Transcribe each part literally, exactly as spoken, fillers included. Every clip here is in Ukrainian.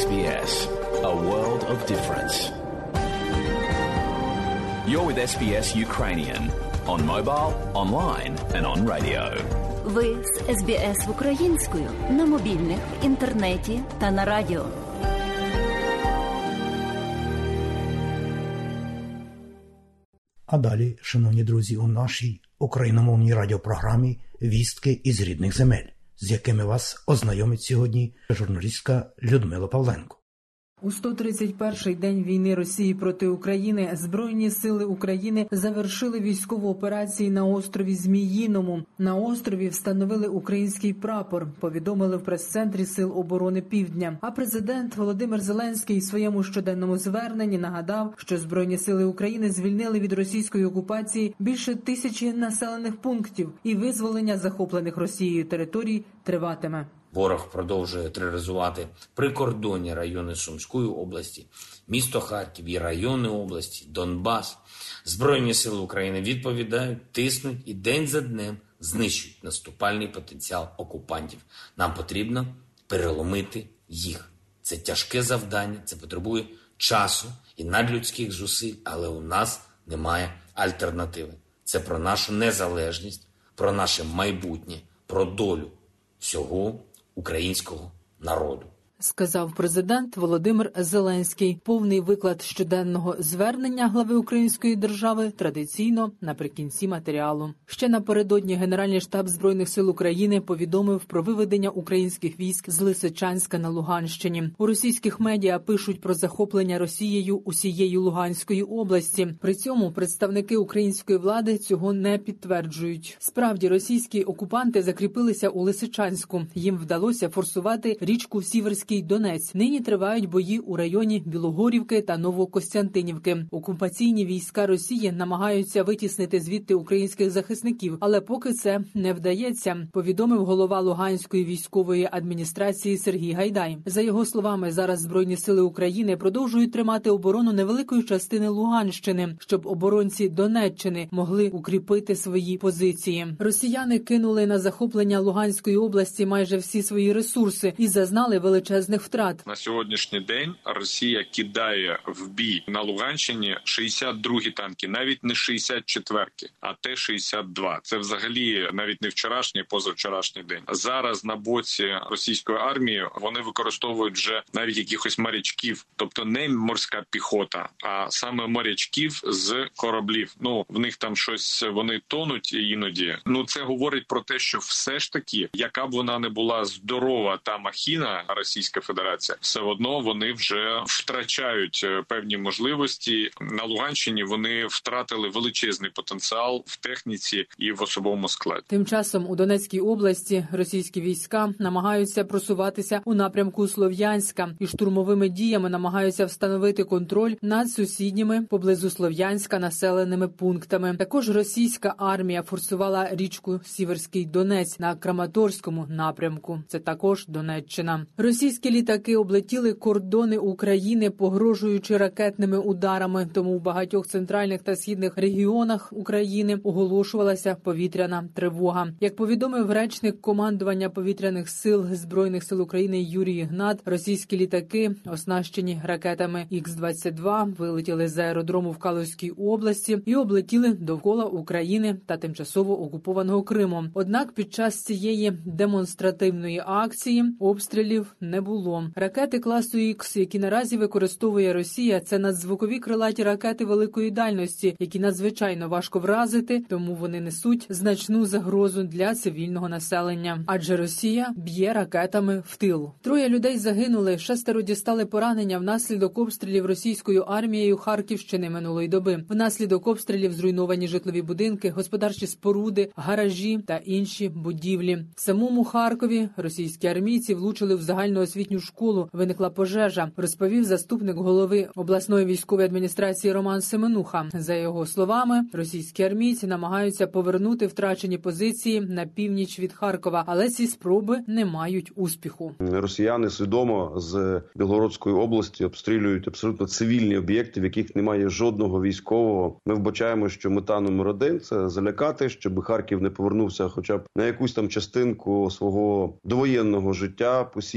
Ес Бі Ес. A world of difference. You're with Ес Бі Ес Ukrainian on mobile, online and on radio. Ви з Ес Бі Ес українською на мобільних, інтернеті та на радіо. А далі, шановні друзі, у нашій україномовній радіопрограмі «Вістки із рідних земель», з якими вас ознайомить сьогодні журналістка Людмила Павленко. У сто тридцять перший день війни Росії проти України Збройні сили України завершили військову операцію на острові Зміїному. На острові встановили український прапор, повідомили в прес-центрі Сил оборони Півдня. А президент Володимир Зеленський в своєму щоденному зверненні нагадав, що Збройні сили України звільнили від російської окупації більше тисячі населених пунктів і визволення захоплених Росією територій триватиме. Ворог продовжує тероризувати прикордонні райони Сумської області, місто Харків і райони області, Донбас. Збройні сили України відповідають, тиснуть і день за днем знищують наступальний потенціал окупантів. Нам потрібно переломити їх. Це тяжке завдання, це потребує часу і надлюдських зусиль, але у нас немає альтернативи. Це про нашу незалежність, про наше майбутнє, про долю всього українського народу. Сказав президент Володимир Зеленський. Повний виклад щоденного звернення глави української держави традиційно наприкінці матеріалу. Ще напередодні Генеральний штаб Збройних сил України повідомив про виведення українських військ з Лисичанська на Луганщині. У російських медіа пишуть про захоплення Росією усієї Луганської області. При цьому представники української влади цього не підтверджують. Справді, російські окупанти закріпилися у Лисичанську. Їм вдалося форсувати річку Сіверський Донець. Нині тривають бої у районі Білогорівки та Новокостянтинівки. Окупаційні війська Росії намагаються витіснити звідти українських захисників, але поки це не вдається, повідомив голова Луганської військової адміністрації Сергій Гайдай. За його словами, зараз Збройні сили України продовжують тримати оборону невеликої частини Луганщини, щоб оборонці Донеччини могли укріпити свої позиції. Росіяни кинули на захоплення Луганської області майже всі свої ресурси і зазнали величезних втрат. На сьогоднішній день Росія кидає в бій на Луганщині шістдесят другі танки, навіть не шістдесят четверті, а Т шістдесят два. Це взагалі навіть не вчорашній, позавчорашній день. Зараз на боці російської армії вони використовують вже навіть якихось морячків, тобто не морська піхота, а саме морячків з кораблів. Ну, в них там щось, вони тонуть іноді. Ну, це говорить про те, що все ж таки, яка б вона не була здорова та махіна, Російська Федерація, все одно вони вже втрачають певні можливості. На Луганщині вони втратили величезний потенціал в техніці і в особовому складі. Тим часом у Донецькій області російські війська намагаються просуватися у напрямку Слов'янська і штурмовими діями намагаються встановити контроль над сусідніми поблизу Слов'янська населеними пунктами. Також російська армія форсувала річку Сіверський Донець на Краматорському напрямку. Це також Донеччина. Російські літаки облетіли кордони України, погрожуючи ракетними ударами, тому в багатьох центральних та східних регіонах України оголошувалася повітряна тривога. Як повідомив речник командування повітряних сил Збройних сил України Юрій Ігнат, російські літаки, оснащені ракетами Ікс двадцять два, вилетіли з аеродрому в Калузькій області і облетіли довкола України та тимчасово окупованого Криму. Однак під час цієї демонстративної акції обстрілів не було. Ракети класу Ікс, які наразі використовує Росія, це надзвукові крилаті ракети великої дальності, які надзвичайно важко вразити, тому вони несуть значну загрозу для цивільного населення. Адже Росія б'є ракетами в тил. Троє людей загинули, шестеро дістали поранення внаслідок обстрілів російською армією Харківщини минулої доби. Внаслідок обстрілів зруйновані житлові будинки, господарчі споруди, гаражі та інші будівлі. В самому Харкові російські армійці влучили в загальноосвітню школу. Виникла пожежа, розповів заступник голови обласної військової адміністрації Роман Семенуха. За його словами, російські армійці намагаються повернути втрачені позиції на північ від Харкова, але ці спроби не мають успіху. Росіяни свідомо з Білгородської області обстрілюють абсолютно цивільні об'єкти, в яких немає жодного військового. Ми вбачаємо, що мета номер один – це залякати, щоб Харків не повернувся хоча б на якусь там частинку свого довоєнного життя, посіяти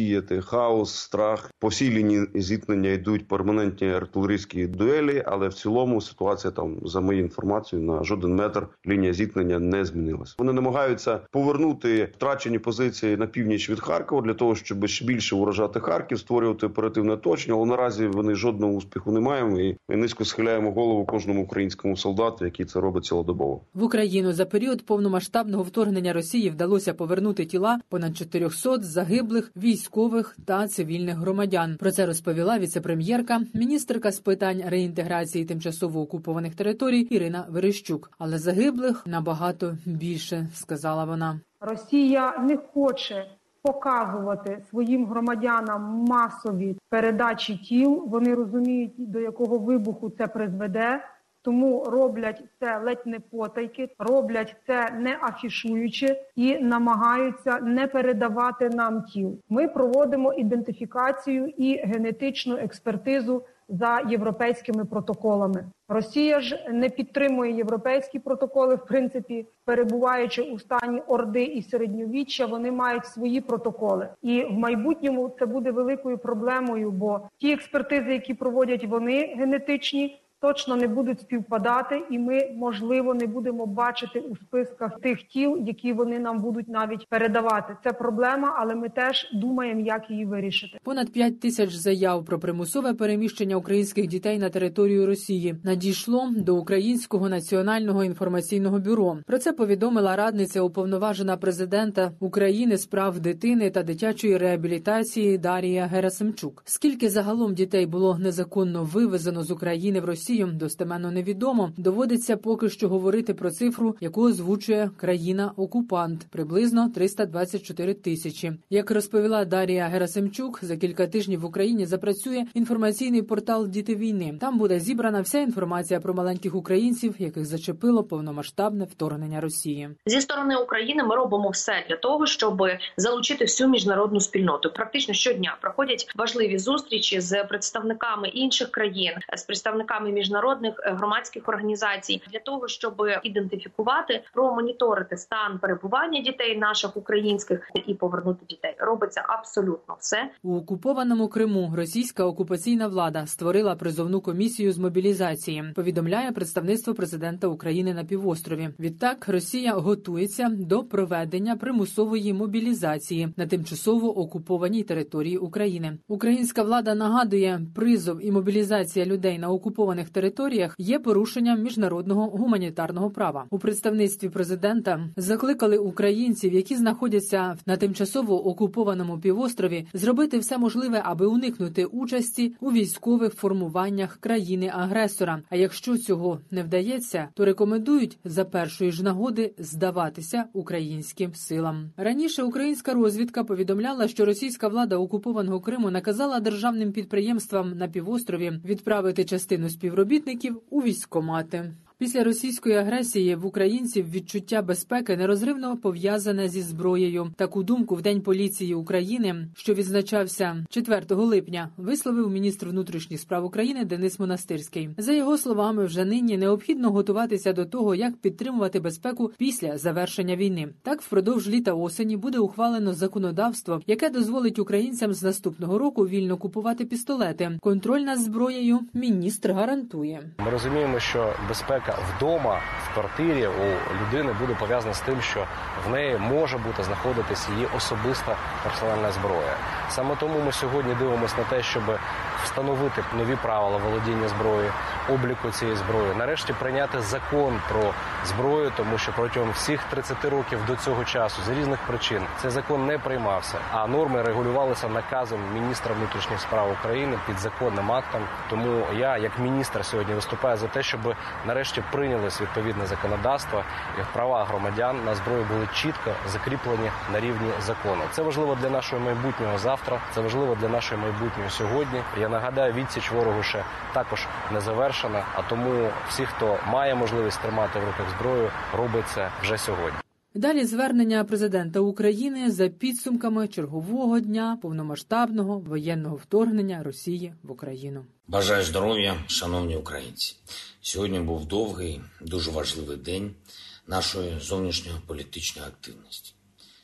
хаос, страх. По всій лінії зіткнення йдуть перманентні артилерійські дуелі, але в цілому ситуація там, за моєю інформацією, на жоден метр лінія зіткнення не змінилася. Вони намагаються повернути втрачені позиції на північ від Харкова для того, щоб ще більше уражати Харків, створювати оперативне оточення, але наразі вони жодного успіху не маємо і ми низько схиляємо голову кожному українському солдату, який це робить цілодобово. В Україну за період повномасштабного вторгнення Росії вдалося повернути тіла понад чотирьохсот загиблих військових та цивільних громадян. Про це розповіла віце-прем'єрка, міністерка з питань реінтеграції тимчасово окупованих територій Ірина Верещук. Але загиблих набагато більше, сказала вона. Росія не хоче показувати своїм громадянам масові передачі тіл. Вони розуміють, до якого вибуху це призведе. Тому роблять це ледь не потайки, роблять це не афішуючи і намагаються не передавати нам тіл. Ми проводимо ідентифікацію і генетичну експертизу за європейськими протоколами. Росія ж не підтримує європейські протоколи, в принципі, перебуваючи у стані орди і середньовіччя, вони мають свої протоколи. І в майбутньому це буде великою проблемою, бо ті експертизи, які проводять вони, генетичні, точно не будуть співпадати, і ми, можливо, не будемо бачити у списках тих тіл, які вони нам будуть навіть передавати. Це проблема, але ми теж думаємо, як її вирішити. Понад п'ять тисяч заяв про примусове переміщення українських дітей на територію Росії надійшло до Українського національного інформаційного бюро. Про це повідомила радниця уповноважена президента України з прав дитини та дитячої реабілітації Дарія Герасимчук. Скільки загалом дітей було незаконно вивезено з України в Росію, достеменно невідомо. Доводиться поки що говорити про цифру, яку озвучує країна-окупант – приблизно триста двадцять чотири тисячі. Як розповіла Дарія Герасимчук, за кілька тижнів в Україні запрацює інформаційний портал «Діти війни». Там буде зібрана вся інформація про маленьких українців, яких зачепило повномасштабне вторгнення Росії. Зі сторони України ми робимо все для того, щоб залучити всю міжнародну спільноту. Практично щодня проходять важливі зустрічі з представниками інших країн, з представниками міжнародних громадських організацій для того, щоб ідентифікувати, промоніторити стан перебування дітей наших українських і повернути дітей. Робиться абсолютно все. У окупованому Криму російська окупаційна влада створила призовну комісію з мобілізації, повідомляє представництво президента України на півострові. Відтак Росія готується до проведення примусової мобілізації на тимчасово окупованій території України. Українська влада нагадує, призов і мобілізація людей на окупованих територіях є порушенням міжнародного гуманітарного права. У представництві президента закликали українців, які знаходяться на тимчасово окупованому півострові, зробити все можливе, аби уникнути участі у військових формуваннях країни-агресора. А якщо цього не вдається, то рекомендують за першої ж нагоди здаватися українським силам. Раніше українська розвідка повідомляла, що російська влада окупованого Криму наказала державним підприємствам на півострові відправити частину співробітників у військкомати. Після російської агресії в українців відчуття безпеки нерозривно пов'язане зі зброєю. Таку думку в День поліції України, що відзначався четвертого липня, висловив міністр внутрішніх справ України Денис Монастирський. За його словами, вже нині необхідно готуватися до того, як підтримувати безпеку після завершення війни. Так, впродовж літа-осені буде ухвалено законодавство, яке дозволить українцям з наступного року вільно купувати пістолети. Контроль над зброєю міністр гарантує. Ми розуміємо, що безпека вдома, в квартирі у людини буде пов'язана з тим, що в неї може бути знаходитись її особиста персональна зброя. Саме тому ми сьогодні дивимося на те, щоб встановити нові правила володіння зброєю, обліку цієї зброї, нарешті прийняти закон про зброю, тому що протягом всіх тридцяти років до цього часу з різних причин цей закон не приймався, а норми регулювалися наказом міністра внутрішніх справ України під законним актом. Тому я, як міністр, сьогодні виступаю за те, щоб нарешті прийнялось відповідне законодавство і права громадян на зброю були чітко закріплені на рівні закону. Це важливо для нашого майбутнього завтра, це важливо для нашої майбутнього сьогодні. Я нагадаю, відсіч ворогу ще також не завершена, а тому всі, хто має можливість тримати в руках зброю, робить це вже сьогодні. Далі звернення президента України за підсумками чергового дня повномасштабного воєнного вторгнення Росії в Україну. Бажаю здоров'я, шановні українці. Сьогодні був довгий, дуже важливий день нашої зовнішньополітичної активності.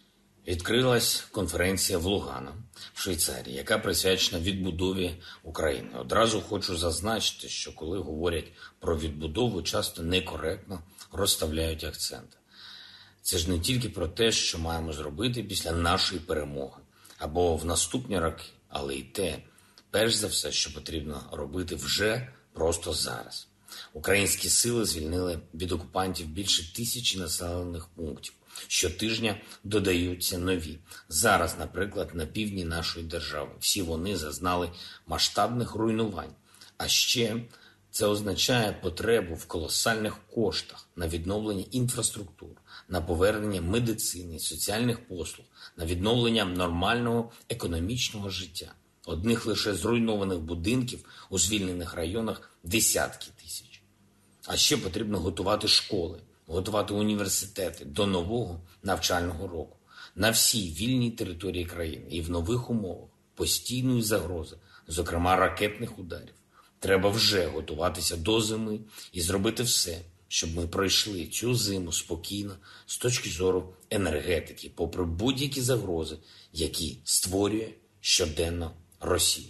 відкрилась конференція в Лугано, в Швейцарії, яка присвячена відбудові України. Одразу хочу зазначити, що коли говорять про відбудову, часто некоректно розставляють акценти. Це ж не тільки про те, що маємо зробити після нашої перемоги або в наступні роки, але й те, перш за все, що потрібно робити вже просто зараз. Українські сили звільнили від окупантів більше тисячі населених пунктів. Щотижня додаються нові. Зараз, наприклад, на півдні нашої держави. Всі вони зазнали масштабних руйнувань. А ще це означає потребу в колосальних коштах на відновлення інфраструктури, на повернення медицини, соціальних послуг, на відновлення нормального економічного життя. Одних лише зруйнованих будинків у звільнених районах десятки тисяч. А ще потрібно готувати школи, готувати університети до нового навчального року на всій вільній території країни і в нових умовах постійної загрози, зокрема ракетних ударів. Треба вже готуватися до зими і зробити все, щоб ми пройшли цю зиму спокійно з точки зору енергетики, попри будь-які загрози, які створює щоденно Росія.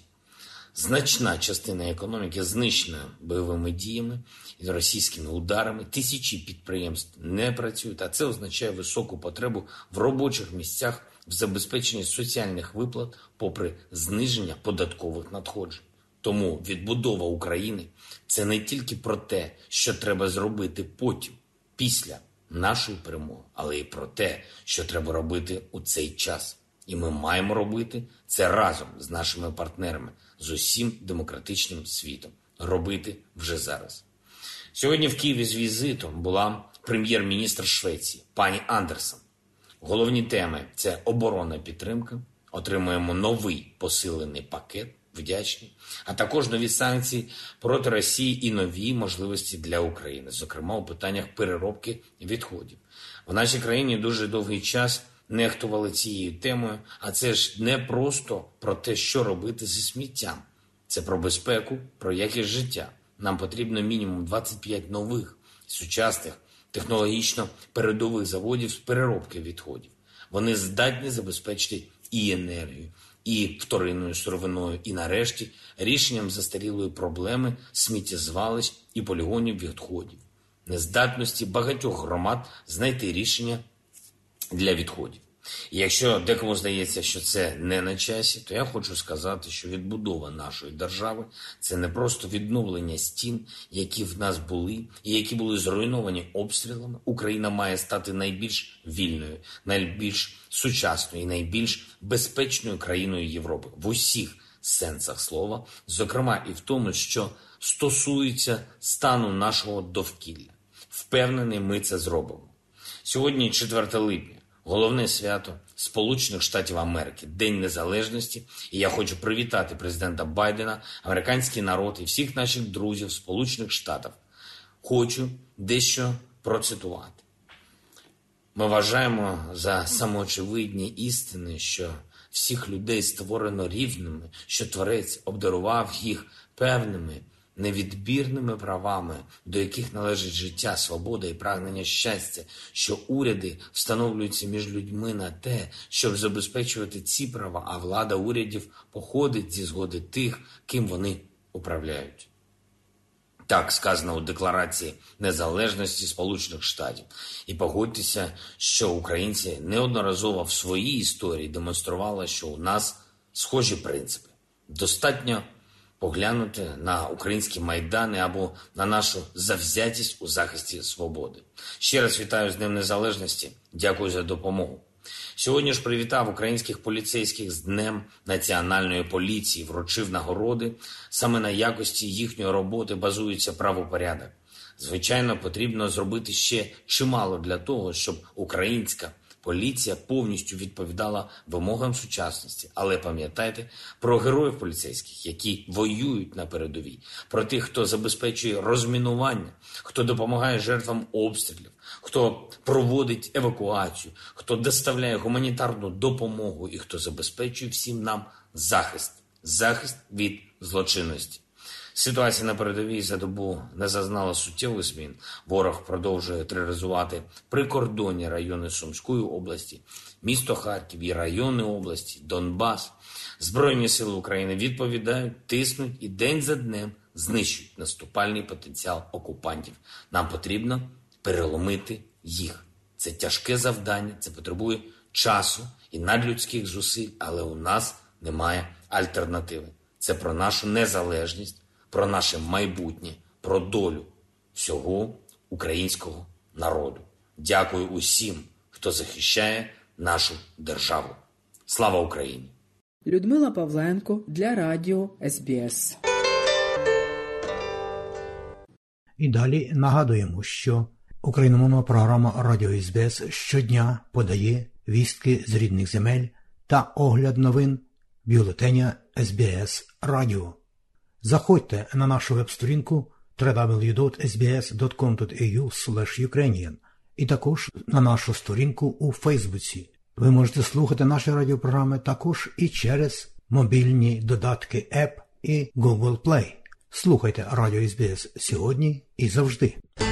Значна частина економіки знищена бойовими діями і російськими ударами. Тисячі підприємств не працюють, а це означає високу потребу в робочих місцях, в забезпеченні соціальних виплат, попри зниження податкових надходжень. Тому відбудова України – це не тільки про те, що треба зробити потім, після нашої перемоги, але й про те, що треба робити у цей час. І ми маємо робити це разом з нашими партнерами, з усім демократичним світом. Робити вже зараз. Сьогодні в Києві з візитом була прем'єр-міністр Швеції, пані Андерсон. Головні теми – це оборонна підтримка, отримуємо новий посилений пакет, вдячні, а також нові санкції проти Росії і нові можливості для України, зокрема у питаннях переробки відходів. В нашій країні дуже довгий час нехтували цією темою, а це ж не просто про те, що робити зі сміттям. Це про безпеку, про якість життя. Нам потрібно мінімум двадцять п'ять нових, сучасних, технологічно передових заводів з переробки відходів. Вони здатні забезпечити і енергію, і вторинною сировиною, і нарешті рішенням застарілої проблеми сміттєзвалищ і полігонів відходів. Нездатності багатьох громад знайти рішення для відходів. І якщо декому здається, що це не на часі, то я хочу сказати, що відбудова нашої держави – це не просто відновлення стін, які в нас були і які були зруйновані обстрілами. Україна має стати найбільш вільною, найбільш сучасною і найбільш безпечною країною Європи в усіх сенсах слова, зокрема і в тому, що стосується стану нашого довкілля. Впевнений, ми це зробимо. Сьогодні четверте липня. Головне свято Сполучених Штатів Америки – День Незалежності. І я хочу привітати президента Байдена, американський народ і всіх наших друзів Сполучених Штатів. Хочу дещо процитувати. Ми вважаємо за самоочевидні істини, що всіх людей створено рівними, що Творець обдарував їх певними, невідбірними правами, до яких належить життя, свобода і прагнення щастя, що уряди встановлюються між людьми на те, щоб забезпечувати ці права, а влада урядів походить зі згоди тих, ким вони управляють. Так сказано у Декларації незалежності Сполучених Штатів. І погодьтеся, що українці неодноразово в своїй історії демонстрували, що у нас схожі принципи. Достатньо поглянути на українські майдани або на нашу завзятість у захисті свободи. Ще раз вітаю з Днем Незалежності. Дякую за допомогу. Сьогодні ж привітав українських поліцейських з Днем Національної поліції, вручив нагороди. Саме на якості їхньої роботи базується правопорядок. Звичайно, потрібно зробити ще чимало для того, щоб українська поліція повністю відповідала вимогам сучасності. Але пам'ятайте про героїв поліцейських, які воюють на передовій, про тих, хто забезпечує розмінування, хто допомагає жертвам обстрілів, хто проводить евакуацію, хто доставляє гуманітарну допомогу і хто забезпечує всім нам захист, захист від злочинності. Ситуація на передовій за добу не зазнала суттєвих змін. Ворог продовжує тероризувати прикордонні райони Сумської області, місто Харків і райони області, Донбас. Збройні сили України відповідають, тиснуть і день за днем знищують наступальний потенціал окупантів. Нам потрібно переломити їх. Це тяжке завдання, це потребує часу і надлюдських зусиль, але у нас немає альтернативи. Це про нашу незалежність, про наше майбутнє, про долю всього українського народу. Дякую усім, хто захищає нашу державу. Слава Україні! Людмила Павленко для радіо ес бі ес. І далі нагадуємо, що україномовна програма Радіо ес бі ес щодня подає вістки з рідних земель та огляд новин бюлетеня ес бі ес Радіо. Заходьте на нашу веб-сторінку дабл ю дабл ю дабл ю крапка ес бі ес крапка ком крапка ей ю слеш юкрейніан і також на нашу сторінку у Фейсбуці. Ви можете слухати наші радіопрограми також і через мобільні додатки App і Google Play. Слухайте Радіо ес бі ес сьогодні і завжди.